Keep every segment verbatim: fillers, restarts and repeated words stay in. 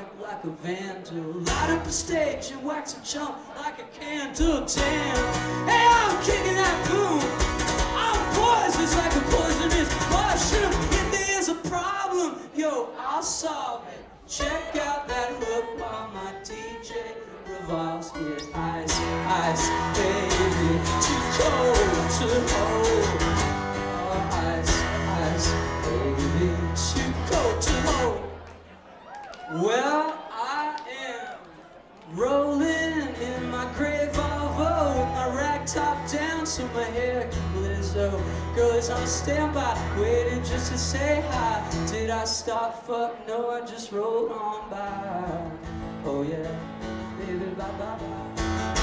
punk like a vandal. Light up the stage and wax a chump like a candle. Damn, hey, I'm kicking that boom. I'm poisonous like a poisonous mushroom. If there's a problem, yo, I'll solve it. Check out that hook while my D J revolves. Yeah, ice, ice, baby, too cold to hold. Oh, ice, ice, baby, too cold to hold. Well, I am rolling in my gray Volvo with my rag top down so my hair can blizzo. Girl is on standby, waiting just to say hi. Did I stop? Fuck no, I just rolled on by. Oh yeah, baby, bye bye bye.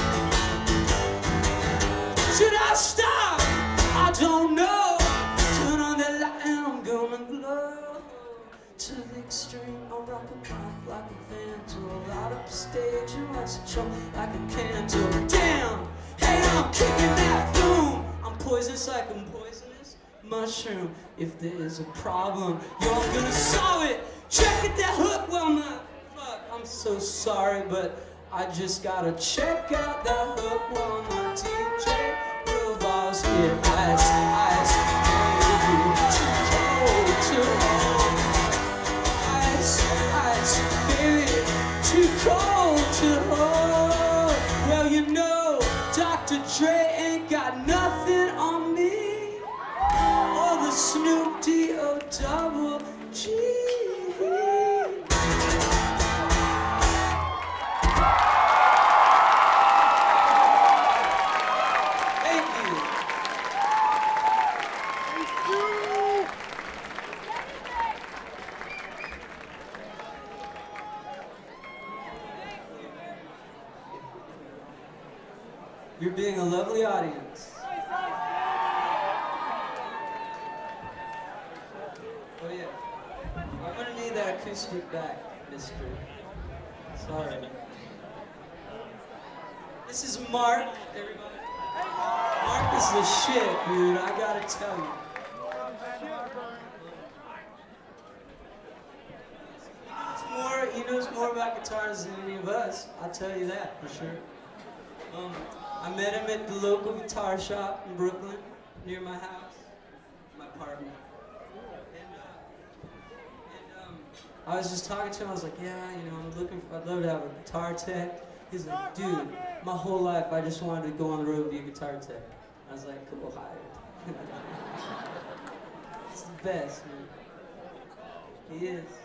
Should I stop? I don't know. Turn on the light and I'm gonna glow. To the extreme, I'll rock a mic like a vandal. Light up the stage and wax a chump like a candle. Damn, hey, I'm kicking that boom. I'm poisonous like a poisonous mushroom. If there is a problem, you're gonna solve it. Check it, that hook, well, my fuck. I'm so sorry, but I just gotta check out that hook while my D J revolves here. Ice, ice, baby, too cold to hold. Ice, baby, too cold to hold. Well, you know, Doctor Dre ain't got nothing on me. Or the Snoop D O double G. Thank you. Thank you. You're being a lovely audience. Oh yeah. I'm gonna need that acoustic back, mister. Sorry. This is Mark, everybody. Mark is the shit, dude. I gotta tell you. He knows more, he knows more about guitars than any of us. I'll tell you that for sure. Um, I met him at the local guitar shop in Brooklyn, near my house, my apartment. And, uh, and um, I was just talking to him. I was like, yeah, you know, I'm looking for, I'd love to have a guitar tech. He's like, dude, my whole life I just wanted to go on the road and be a guitar tech. I was like, cool, hired. It's the best, man. He is.